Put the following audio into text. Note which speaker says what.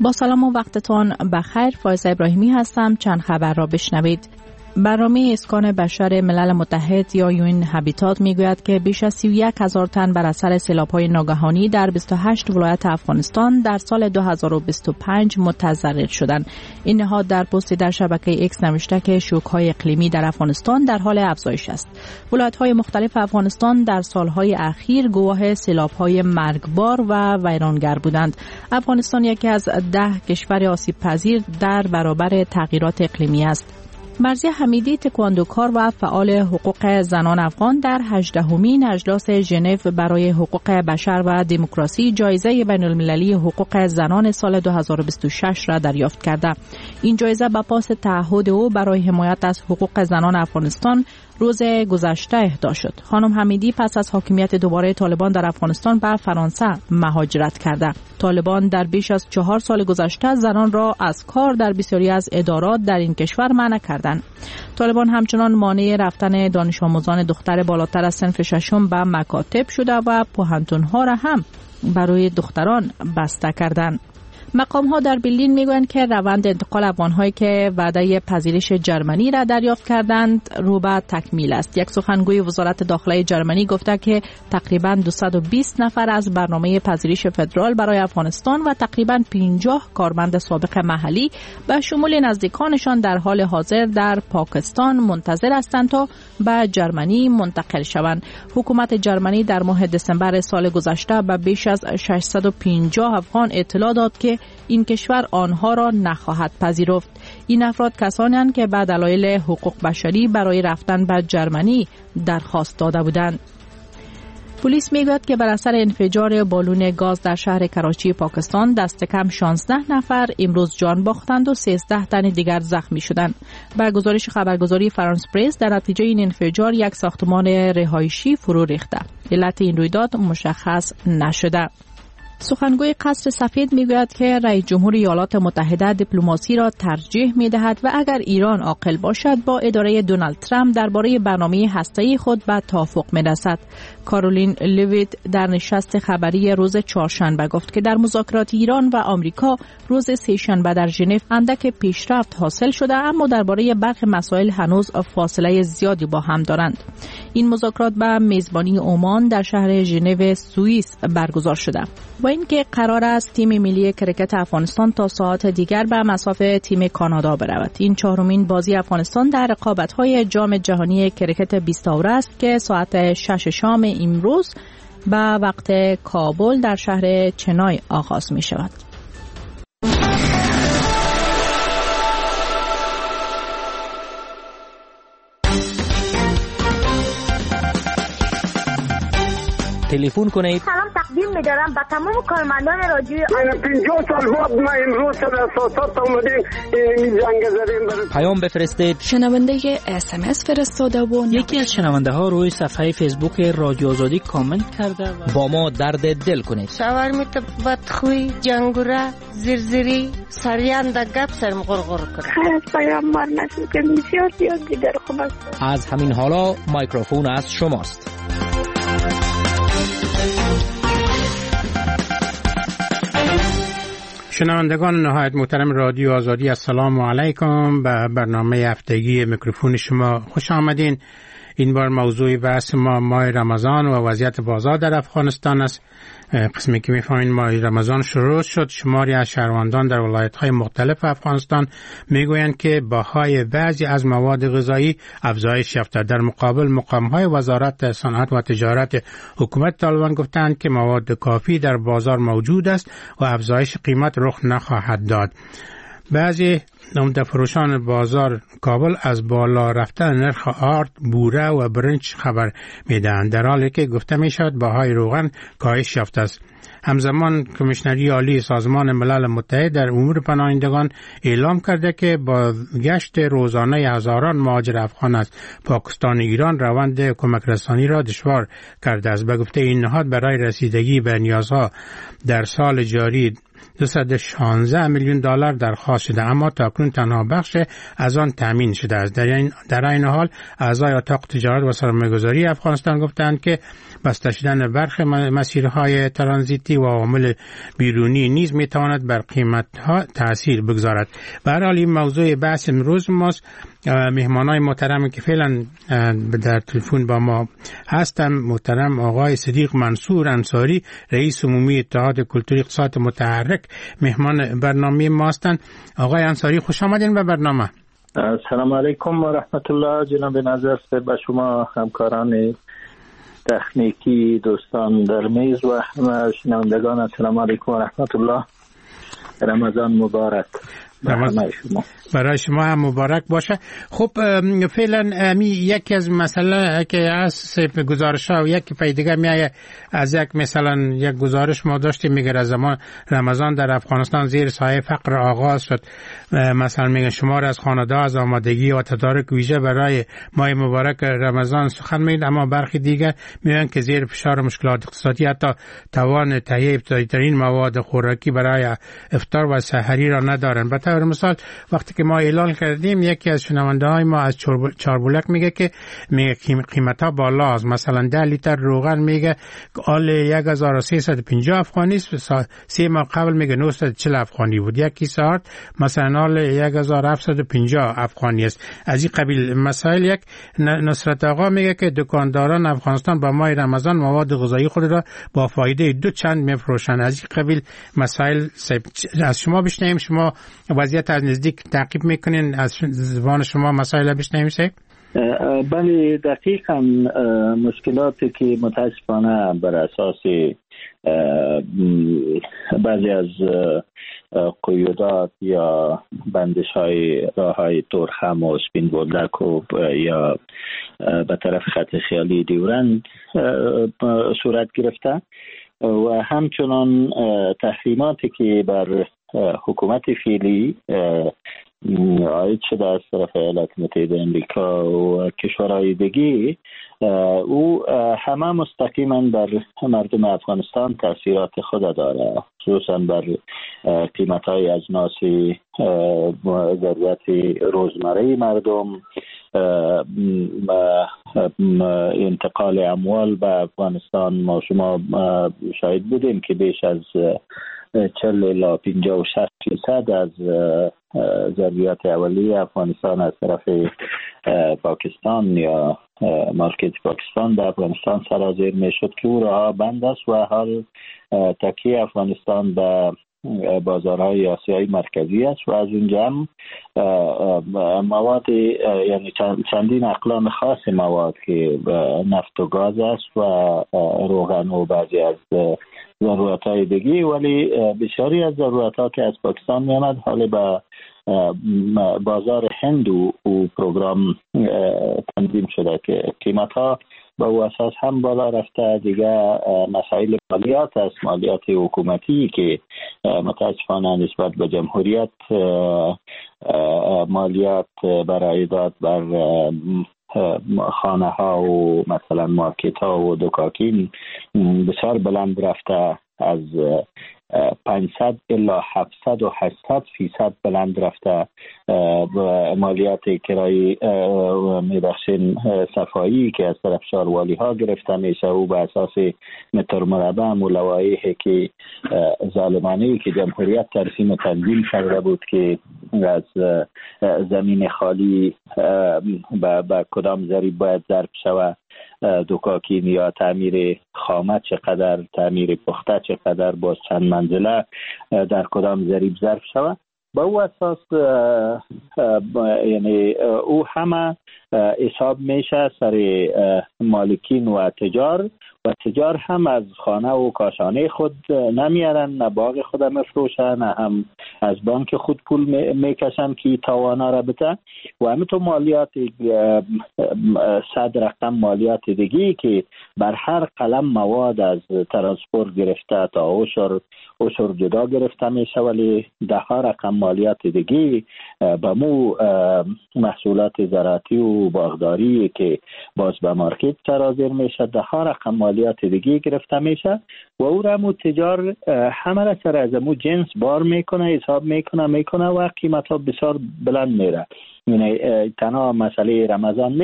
Speaker 1: با سلام و وقتتان بخیر. فایزه ابراهیمی هستم. چند خبر را بشنوید. برنامه اسکان بشر ملل متحد یا یون هابیتات میگوید که بیش از 31,000 تن بر اثر سیلاب‌های ناگهانی در 28 ولایت افغانستان در سال 2025 متضرر شدند. این نهاد در پستی در شبکه ایکس نوشته که شوک‌های اقلیمی در افغانستان در حال افزایش است. ولایت‌های مختلف افغانستان در سال‌های اخیر گواه سیلاب‌های مرگبار و ویرانگر بودند. افغانستان یکی از 10 کشور آسیب‌پذیر در برابر تغییرات اقلیمی است. مرضیه حمیدی، تکواندوکار و فعال حقوق زنان افغان، در 18مین اجلاس ژنو برای حقوق بشر و دموکراسی جایزه بین‌المللی حقوق زنان سال 2026 را دریافت کرده. این جایزه به پاس تعهد او برای حمایت از حقوق زنان افغانستان روز گذشته اهدا شد. خانم حمیدی پس از حاکمیت دوباره طالبان در افغانستان به فرانسه مهاجرت کرده. طالبان در بیش از 4 سال گذشته زنان را از کار در بسیاری از ادارات در این کشور منع کردند. طالبان همچنان مانع رفتن دانش آموزان دختر بالاتر از صنف ششم به مکاتب شده و پوهنتون‌ها را هم برای دختران بسته کردند. مقام‌ها در برلین میگویند که روند انتقال افغان‌هایی که وعده پذیرش جرمنی را دریافت کردند رو به تکمیل است. یک سخنگوی وزارت داخلی جرمنی گفته که تقریباً 220 نفر از برنامه پذیرش فدرال برای افغانستان و تقریباً 50 کارمند سابق محلی به شمول نزدیکانشان در حال حاضر در پاکستان منتظر هستند تا به جرمنی منتقل شوند. حکومت جرمنی در ماه دسامبر سال گذشته به بیش از 650 افغان اطلاع داد که این کشور آنها را نخواهد پذیرفت. این افراد کسانی هستند که به دلایل حقوق بشری برای رفتن به جرمنی درخواست داده بودند. پلیس میگوید که بر اثر انفجار بالون گاز در شهر کراچی پاکستان دست کم 16 نفر امروز جان باختند و 13 تن دیگر زخمی شدند. به گزارش خبرگزاری فرانس پرس در نتیجه این انفجار یک ساختمان رهایشی فرو ریخته. علت این رویداد مشخص نشده. سخنگوی قصر سفید میگوید که رئیس جمهور ایالات متحده دیپلماسی را ترجیح میدهد و اگر ایران عاقل باشد با اداره دونالد ترامپ درباره برنامه هسته‌ای خود به توافق میرسد. کارولین لیویت در نشست خبری روز چهارشنبه گفت که در مذاکرات ایران و آمریکا روز سه‌شنبه در ژنو اندک پیشرفت حاصل شده، اما درباره برخی مسائل هنوز فاصله زیادی با هم دارند. این مذاکرات به میزبانی عمان در شهر ژنو سوئیس برگزار شده و اینکه قرار است تیم ملی کرکت افغانستان تا ساعات دیگر به مصاف تیم کانادا برود. این 4مین بازی افغانستان در رقابت‌های جام جهانی کرکت 20 اوور است که ساعت 6 شام امروز به وقت کابل در شهر چنای آغاز می شود.
Speaker 2: تلفن کنید.
Speaker 3: سلام تقدیم می‌دارم به تمام کارمندان رادیو.
Speaker 4: 50 سال بعد ما امروز در اساسات اومدیم این جنگ زدیم.
Speaker 2: پیام بفرستید.
Speaker 5: شنونده SMS فرستاده و
Speaker 6: یکی از شنونده ها روی صفحه فیسبوک رادیو آزادی کامنت کرده و
Speaker 2: با ما درد دل کنید.
Speaker 7: شاورمیت بدخوی، جنگوره، زرزری، سریان در گپ سرم غرغر کنه.
Speaker 3: خیر از پیام مار نشد که بسیار زیاد دیگر خوب است.
Speaker 2: از همین حالا میکروفون از شماست.
Speaker 8: شنوندگان نهایت محترم رادیو آزادی، السلام علیکم. به برنامه هفتگی میکروفون شما خوش آمدین. این بار موضوع بحث ما ماه رمضان و وضعیت بازار در افغانستان است. قسمی که میفهمین ماه رمضان شروع شد. شماری از شهروندان در ولایت‌های مختلف افغانستان میگویند که بهای بعضی از مواد غذایی افزایش یافته. در مقابل مقام‌های وزارت صنعت و تجارت حکومت طالبان گفتند که مواد کافی در بازار موجود است و افزایش قیمت رخ نخواهد داد. بعضی عمده فروشان بازار کابل از بالا رفتن نرخ آرد، بوره و برنج خبر میدهند، در حالی که گفته میشود بهای روغن کاهش یافته است. همزمان کمیشنری عالی سازمان ملل متحد در امور پناهندگان اعلام کرده که با گشت روزانه هزاران مهاجر افغان از پاکستان و ایران روند کمک رسانی را دشوار کرده است. به گفته این نهاد برای رسیدگی به نیازها در سال جاری $216 میلیون درخواست شده، اما تاکنون تنها بخش از آن تامین شده است. در این حال اعضای اتاق تجارت و سرمایه‌گذاری افغانستان گفتند که بسته شدن برخی مسیرهای ترانزیتی و عوامل بیرونی نیز میتواند بر قیمت‌ها تاثیر بگذارد. به هر حال این موضوع بحث امروز ماست. مهمانای محترمی که فعلا در تلفن با ما هستن، محترم آقای صدیق منصور انصاری، رئیس عمومی اتحاد کلتوری اقتصاد متحرک، مهمان برنامه ما هستند. آقای انصاری خوش آمدین به برنامه.
Speaker 9: السلام علیکم و رحمت الله. جناب نظر به شما، همکاران تکنیکی، دوستان در میز و همه شنوندگان، السلام علیکم و رحمت الله. رمضان مبارک
Speaker 8: برای شما هم مبارک باشه. خب فعلا یکی از مسئله که از گزارش ها و یکی پیدگاه میایه از یک مثلا یک گزارش ما داشتیم میگه از زمان رمضان در افغانستان زیر سایه فقر آغاز شد. مثلا میگه شمار از خانواده از آمادگی و تدارک ویژه برای ماه مبارک رمضان سخن میگن، اما برخی دیگه میگن که زیر فشار مشکلات اقتصادی حتی توان تهیه ابتدایی ترین مواد خوراکی برای افطار و سحری را ندارن. به طور مثال وقتی که ما اعلان کردیم یکی از شنونده های ما از چاربولک میگه که قیمت ها بالا است. مثلا 10 لیتر روغن میگه آل 1350 افغانی است، 3 ماه قبل میگه 940 افغانی بود. یک کیسه آرد مثلا آل 1750 افغانی است. از این قبیل مسائل. یک نصرت آقا میگه که دکانداران افغانستان با ماه رمضان مواد غذایی خود را با فایده 2 چند میفروشند. از این قبیل مسائل از شما بشنویم. شما وضعیت از نزدیک تعقیب میکنین، از زبان شما مسائل بشنویم.
Speaker 9: بله دقیقاً مشکلاتی که متاسفانه بر اساس بعضی از قیودات یا بندش های راه های تورخم و سپین بولدک و یا به طرف خط خیالی دیورند صورت گرفته و همچنان تحریماتی که بر حکومت فعلی عاید شده از طرف ایالات متحده امریکا و کشورهای دیگه، او همه مستقیما بر مردم افغانستان تاثیرات خود داره، خصوصا بر قیمت‌های اجناس ضرورت روزمره مردم، انتقال اموال به افغانستان. ما شما شاهد بودیم که بیش از 40 الی 50-60% از ضروریات اولیه افغانستان از طرف پاکستان یا مارکت پاکستان به افغانستان سرازیر می شد که او راه بند است و حال تکیه افغانستان به بازارهای آسیایی مرکزی است و از اونجا هم مواد یعنی چندین اقلام خاص مواد که نفت و گاز است و روغن و بعضی از ضرورت‌های دیگه، ولی بسیاری از ضرورت‌ها که از پاکستان می‌آمد حالا به بازار هند و پروگرام تنظیم شده که قیمت‌ها به او اساس هم بالا رفته. دیگه مسائل مالیات است، مالیات حکومتی که متاسفانه نسبت به جمهوریت مالیات برای داد بر خانه ها و مثلا مارکت ها و دکاکین بسیار بلند رفته، از 500 الی 700 و 800% بلند رفته. مالیات کرایه میبخشین صفایی که از طرف شاروالی ها گرفته میشه و به اساس متر مربع و لوایحی که ظالمانه که جمهوریت ترسیم و تنظیم کرده بود که از زمین خالی به کدام ضریب باید ضرب شود، دکاکین یا تعمیر خامه چقدر، تعمیر پخته چقدر، باز چند منزله در کدام ضریب ضرب شود. با او اساس یعنی او همه حساب میشه سر مالکین و تجار، و تجار هم از خانه و کاشانه خود نمیارن، نه باغ خود مفروشن، نه هم از بانک خود پول میکشن که توانا را بده. و همینطور مالیات 100 رقم مالیات دیگی که بر هر قلم مواد از ترانسپورت گرفته تا عشر جدا گرفته میشه، ولی 10 رقم مالیات دیگی به مو محصولات زراعتی و و باغداری که باز به مارکت سرازیر میشه، ده ها رقم مالیات دیگه گرفته میشه و او را تجار همه را سر از امو جنس بار میکنه، حساب میکنه و قیمت ها بسیار بلند میره. یعنی تنها مسئله رمضان